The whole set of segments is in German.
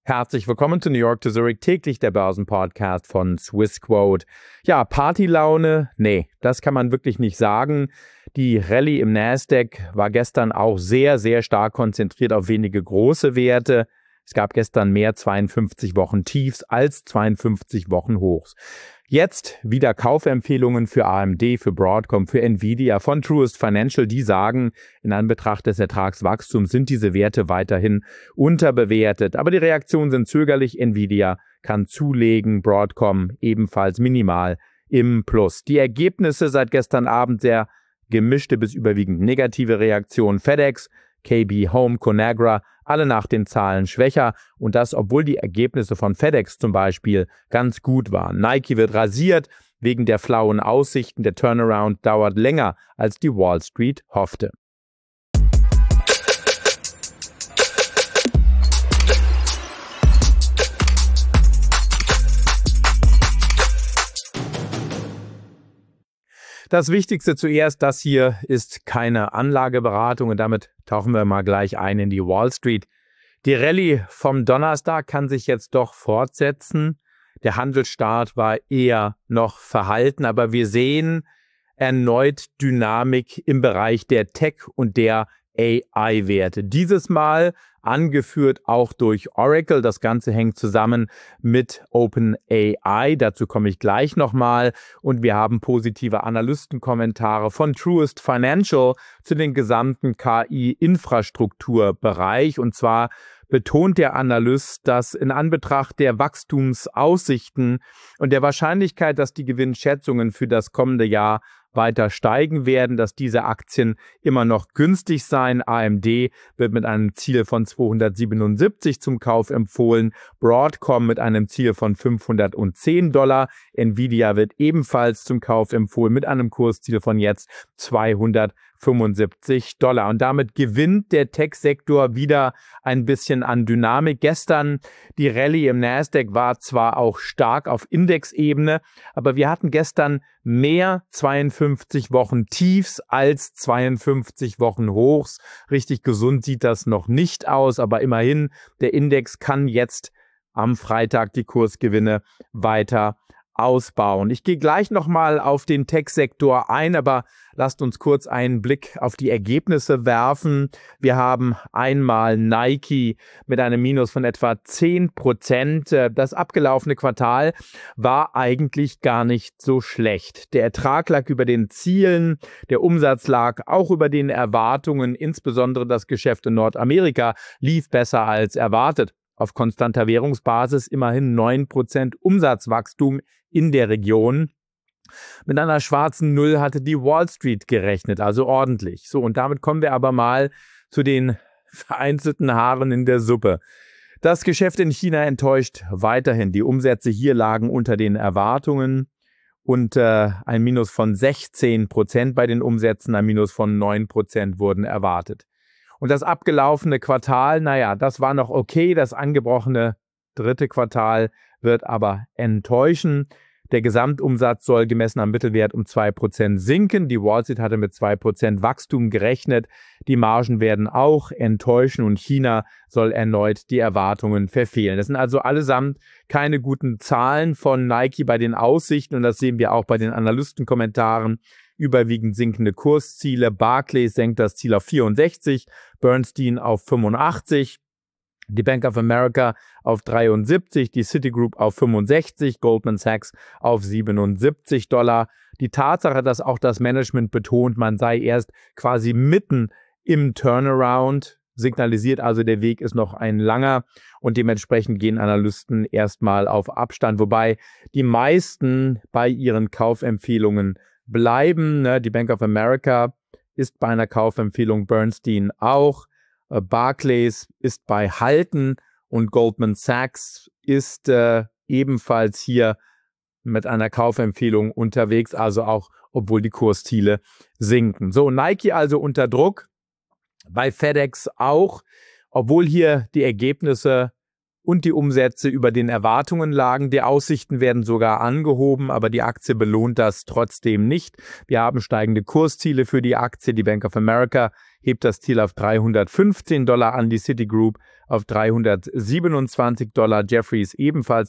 Herzlich willkommen zu New York to Zurich, täglich der Börsenpodcast von Swissquote. Ja, Partylaune? Nee, das kann man wirklich nicht sagen. Die Rallye im Nasdaq war gestern auch sehr, sehr stark konzentriert auf wenige große Werte. Es gab gestern mehr 52 Wochen Tiefs als 52 Wochen Hochs. Jetzt wieder Kaufempfehlungen für AMD, für Broadcom, für Nvidia von Truist Financial. Die sagen, in Anbetracht des Ertragswachstums sind diese Werte weiterhin unterbewertet. Aber die Reaktionen sind zögerlich. Nvidia kann zulegen, Broadcom ebenfalls minimal im Plus. Die Ergebnisse seit gestern Abend sehr gemischte bis überwiegend negative Reaktionen. FedEx, KB Home, Conagra, alle nach den Zahlen schwächer und das, obwohl die Ergebnisse von FedEx zum Beispiel ganz gut waren. Nike wird rasiert wegen der flauen Aussichten. Der Turnaround dauert länger, als die Wall Street hoffte. Das Wichtigste zuerst, das hier ist keine Anlageberatung und damit tauchen wir mal gleich ein in die Wall Street. Die Rallye vom Donnerstag kann sich jetzt doch fortsetzen. Der Handelsstart war eher noch verhalten, aber wir sehen erneut Dynamik im Bereich der Tech- und der AI-Werte. Dieses Mal angeführt auch durch Oracle. Das Ganze hängt zusammen mit OpenAI. Dazu komme ich gleich nochmal. Und wir haben positive Analystenkommentare von Truist Financial zu den gesamten KI-Infrastrukturbereich. Und zwar betont der Analyst, dass in Anbetracht der Wachstumsaussichten und der Wahrscheinlichkeit, dass die Gewinnschätzungen für das kommende Jahr weiter steigen werden, dass diese Aktien immer noch günstig seien. AMD wird mit einem Ziel von 277 zum Kauf empfohlen, Broadcom mit einem Ziel von $510, Nvidia wird ebenfalls zum Kauf empfohlen mit einem Kursziel von jetzt $275. Und damit gewinnt der Tech-Sektor wieder ein bisschen an Dynamik. Gestern die Rallye im Nasdaq war zwar auch stark auf Indexebene, aber wir hatten gestern mehr 52 Wochen Tiefs als 52 Wochen Hochs. Richtig gesund sieht das noch nicht aus, aber immerhin, der Index kann jetzt am Freitag die Kursgewinne weiter ausbauen. Ich gehe gleich nochmal auf den Tech-Sektor ein, aber lasst uns kurz einen Blick auf die Ergebnisse werfen. Wir haben einmal Nike mit einem Minus von etwa 10%. Das abgelaufene Quartal war eigentlich gar nicht so schlecht. Der Ertrag lag über den Zielen, der Umsatz lag auch über den Erwartungen, insbesondere das Geschäft in Nordamerika lief besser als erwartet. Auf konstanter Währungsbasis immerhin 9% Umsatzwachstum in der Region. Mit einer schwarzen Null hatte die Wall Street gerechnet, also ordentlich. So, und damit kommen wir aber mal zu den vereinzelten Haaren in der Suppe. Das Geschäft in China enttäuscht weiterhin. Die Umsätze hier lagen unter den Erwartungen und ein Minus von 16% bei den Umsätzen, ein Minus von 9% wurden erwartet. Und das abgelaufene Quartal, naja, das war noch okay. Das angebrochene dritte Quartal wird aber enttäuschen. Der Gesamtumsatz soll gemessen am Mittelwert um 2% sinken. Die Wall Street hatte mit 2% Wachstum gerechnet. Die Margen werden auch enttäuschen und China soll erneut die Erwartungen verfehlen. Das sind also allesamt keine guten Zahlen von Nike bei den Aussichten und das sehen wir auch bei den Analystenkommentaren. Überwiegend sinkende Kursziele. Barclays senkt das Ziel auf 64, Bernstein auf 85, die Bank of America auf 73, die Citigroup auf 65, Goldman Sachs auf $77. Die Tatsache, dass auch das Management betont, man sei erst quasi mitten im Turnaround, signalisiert also, der Weg ist noch ein langer und dementsprechend gehen Analysten erstmal auf Abstand, wobei die meisten bei ihren Kaufempfehlungen bleiben. Die Bank of America ist bei einer Kaufempfehlung, Bernstein auch. Barclays ist bei Halten und Goldman Sachs ist ebenfalls hier mit einer Kaufempfehlung unterwegs, also auch, obwohl die Kursziele sinken. So, Nike also unter Druck, bei FedEx auch, obwohl hier die Ergebnisse und die Umsätze über den Erwartungen lagen. Die Aussichten werden sogar angehoben, aber die Aktie belohnt das trotzdem nicht. Wir haben steigende Kursziele für die Aktie. Die Bank of America hebt das Ziel auf $315 an, die Citigroup auf $327, Jefferies ebenfalls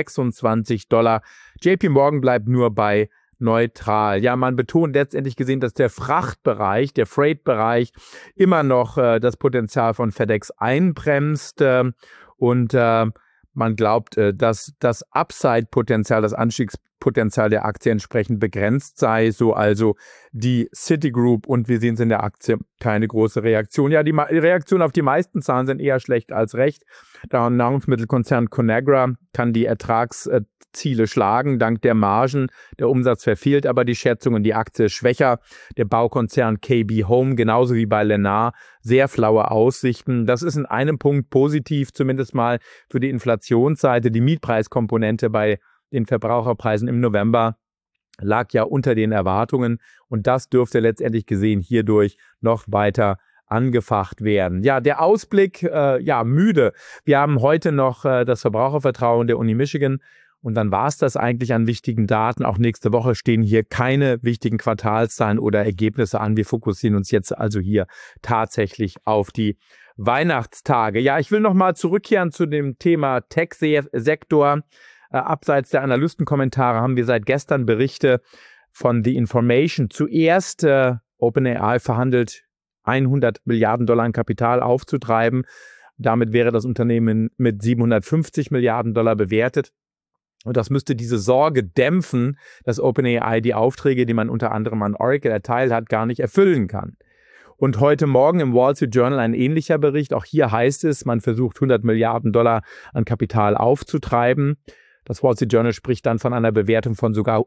$326. JP Morgan bleibt nur bei neutral. Ja, man betont letztendlich gesehen, dass der Frachtbereich, der Freight-Bereich immer noch das Potenzial von FedEx einbremst und man glaubt, dass das Upside-Potenzial, das Anstiegspotenzial der Aktie entsprechend begrenzt sei, so also die Citigroup, und wir sehen es in der Aktie keine große Reaktion. Ja, die Reaktion auf die meisten Zahlen sind eher schlecht als recht. Der Nahrungsmittelkonzern Conagra kann die Ertragsziele schlagen, dank der Margen. Der Umsatz verfehlt aber die Schätzungen, die Aktie ist schwächer. Der Baukonzern KB Home, genauso wie bei Lennar, sehr flaue Aussichten. Das ist in einem Punkt positiv, zumindest mal für die Inflationsseite. Die Mietpreiskomponente bei den Verbraucherpreisen im November lag ja unter den Erwartungen, und das dürfte letztendlich gesehen hierdurch noch weiter angefacht werden. Ja, der Ausblick, müde. Wir haben heute noch das Verbrauchervertrauen der Uni Michigan, und dann war es das eigentlich an wichtigen Daten. Auch nächste Woche stehen hier keine wichtigen Quartalszahlen oder Ergebnisse an. Wir fokussieren uns jetzt also hier tatsächlich auf die Weihnachtstage. Ja, ich will nochmal zurückkehren zu dem Thema Tech-Sektor. Abseits der Analystenkommentare haben wir seit gestern Berichte von The Information. Zuerst OpenAI verhandelt $100 Milliarden an Kapital aufzutreiben. Damit wäre das Unternehmen mit $750 Milliarden bewertet. Und das müsste diese Sorge dämpfen, dass OpenAI die Aufträge, die man unter anderem an Oracle erteilt hat, gar nicht erfüllen kann. Und heute Morgen im Wall Street Journal ein ähnlicher Bericht. Auch hier heißt es, man versucht $100 Milliarden an Kapital aufzutreiben. Das Wall Street Journal spricht dann von einer Bewertung von sogar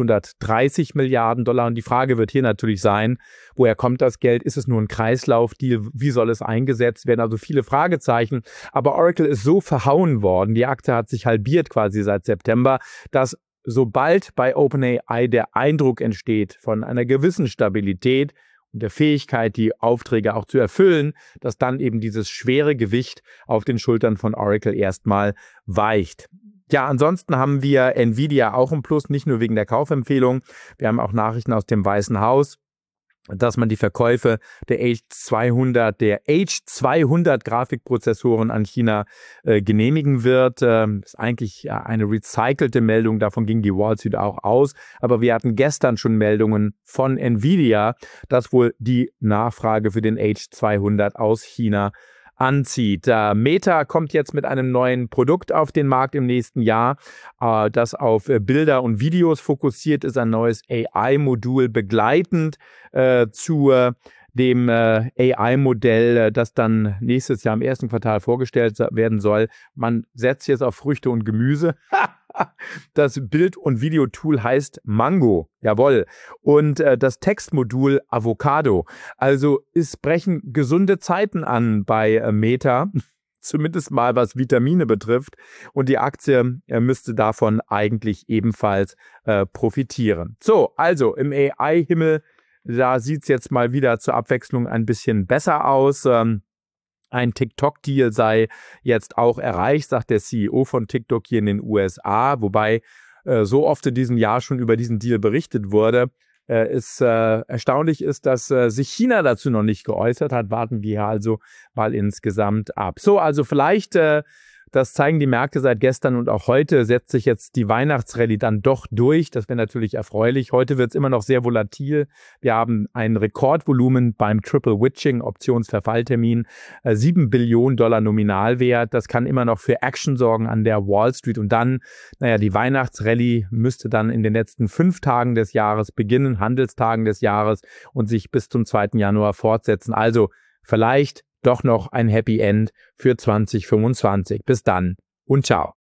$830 Milliarden. Und die Frage wird hier natürlich sein, woher kommt das Geld? Ist es nur ein Kreislaufdeal? Wie soll es eingesetzt werden? Also viele Fragezeichen. Aber Oracle ist so verhauen worden, die Aktie hat sich halbiert quasi seit September, dass sobald bei OpenAI der Eindruck entsteht von einer gewissen Stabilität und der Fähigkeit, die Aufträge auch zu erfüllen, dass dann eben dieses schwere Gewicht auf den Schultern von Oracle erstmal weicht. Ja, ansonsten haben wir Nvidia auch im Plus, nicht nur wegen der Kaufempfehlung. Wir haben auch Nachrichten aus dem Weißen Haus, dass man die Verkäufe der H200 Grafikprozessoren an China genehmigen wird. Das ist eigentlich eine recycelte Meldung, davon ging die Wall Street auch aus. Aber wir hatten gestern schon Meldungen von Nvidia, dass wohl die Nachfrage für den H200 aus China anzieht. Meta kommt jetzt mit einem neuen Produkt auf den Markt im nächsten Jahr, das auf Bilder und Videos fokussiert ist, ein neues AI-Modul begleitend zu dem AI-Modell, das dann nächstes Jahr im ersten Quartal vorgestellt werden soll. Man setzt jetzt auf Früchte und Gemüse. Das Bild- und Videotool heißt Mango, jawohl. Und das Textmodul Avocado. Also es brechen gesunde Zeiten an bei Meta, zumindest mal was Vitamine betrifft. Und die Aktie müsste davon eigentlich ebenfalls profitieren. So, also im AI-Himmel, da sieht es jetzt mal wieder zur Abwechslung ein bisschen besser aus. Ein TikTok-Deal sei jetzt auch erreicht, sagt der CEO von TikTok hier in den USA, wobei so oft in diesem Jahr schon über diesen Deal berichtet wurde. Erstaunlich ist, dass sich China dazu noch nicht geäußert hat. Warten wir also mal insgesamt ab. So, also vielleicht, das zeigen die Märkte seit gestern und auch heute, setzt sich jetzt die Weihnachtsrallye dann doch durch. Das wäre natürlich erfreulich. Heute wird es immer noch sehr volatil. Wir haben ein Rekordvolumen beim Triple Witching Optionsverfalltermin, $7 Billionen Nominalwert. Das kann immer noch für Action sorgen an der Wall Street. Und dann, die Weihnachtsrallye müsste dann in den letzten 5 Tagen des Jahres beginnen, Handelstagen des Jahres, und sich bis zum 2. Januar fortsetzen. Also vielleicht doch noch ein Happy End für 2025. Bis dann und ciao.